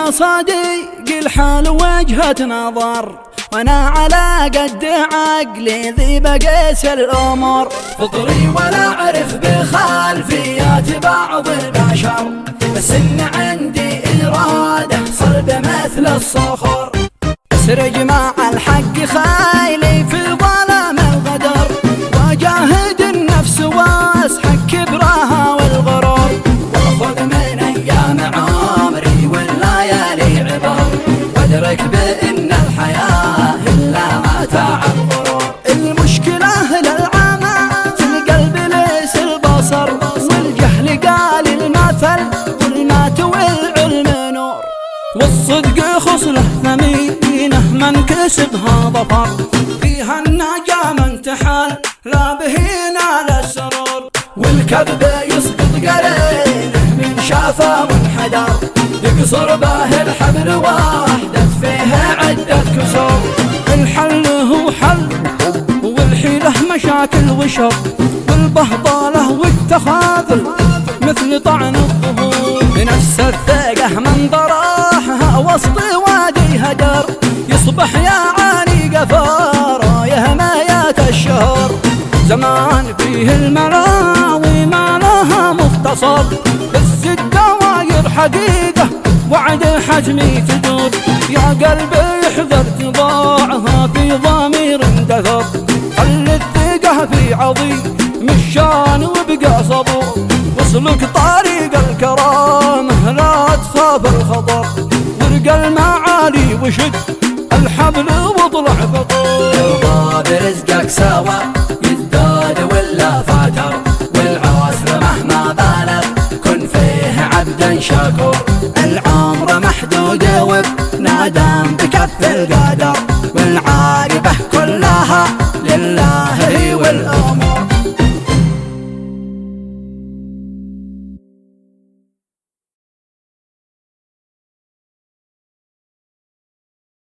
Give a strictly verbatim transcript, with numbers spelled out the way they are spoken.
يا صديق الحال وجهة نظر، وانا على قد عقلي ذي بقيس الامور. فطري ولا اعرف بخلفيات بعض البشر، بس ان عندي اراده صلبه مثل الصخر. اسرج مع الحق خيلي في ظلام الغدر، واجاهد النفس واسحق كبرها والغرور. واخذ من ايام عمري والليالي عبر، وادرك بان الحياه الا متاع الغرور. المشكله للعمى في القلب ليس البصر، والجهل قال المثل ظلمات والعلم نور. والصدق خصله ثمينه من كسبها ظفر، فيها النجا من تحال لا به نال السرور. والكذب يسقط قرينه من شافه منحدر، يقصر به الحبل واحدة فيها عدة كسور. الحل هو حل والحيلة مشاكل وشر، والبهطالة والتخاذل مثل طعن الظهور. بنفس الثقة من ضراحها وسط وادي هدر، يصبح يعاني قفار يهمايات الشهر. زمان فيه الملاوي ما لها مختصر، بس الدواير حقيقة وعد حجمي تدور. يا قلبي احذر تضاعها في ضمير اندثر، خل الثقة في عظيم الشان وابقى صبور. واسلك طريق الكرامة لا تخاف الخطر، وارقى المعالي وشد الحبل واطلع فطور. يرضى برزقك سوا يزداد ولا فاتر، والعسر مهما بالغ كن فيه عبدا شكور. العمر محدود وبنادم بكف القدر، والعاقبة كلها لله والأمور.